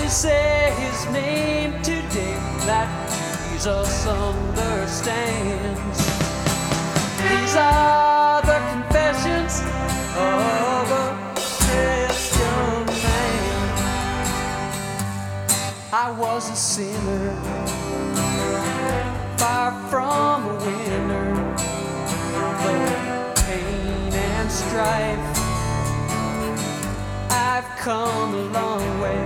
say his name today, that Jesus understands. These are the confessions of a Christian man. I was a sinner, far from a winner, but pain and strife, I've come a long way,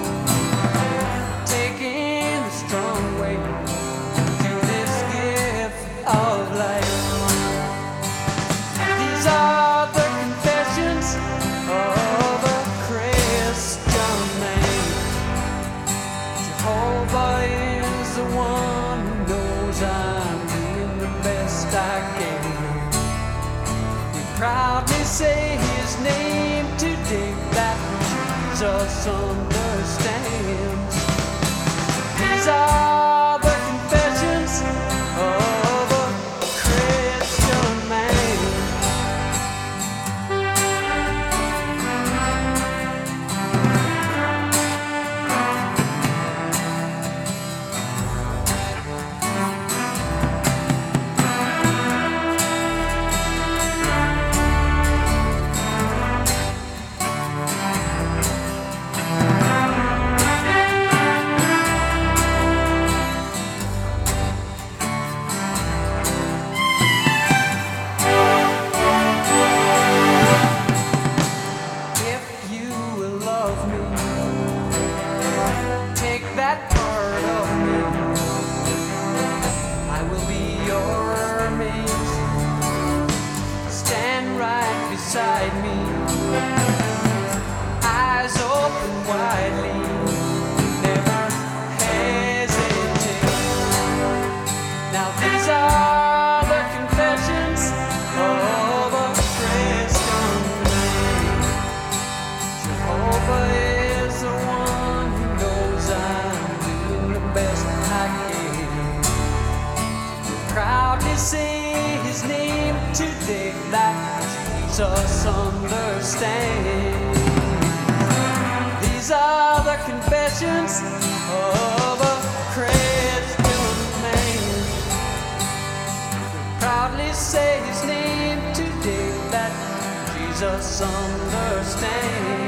taking the strong way to this gift of life. These are the confessions of a Christian man. Jehovah is the one who knows I'm doing the best I can. We proudly say his name today, that Jesus understands. These are the confessions of a Christian man. That part of me, I will be your mate. Stand right beside me, eyes open widely, never hesitate. Now these are the confessions of a Christian man. Jehovah is the one who knows I'm doing the best I can. Proudly say his name today, that Jesus understands. These are the confessions of a Christian man. Proudly say his name today, that Jesus understands.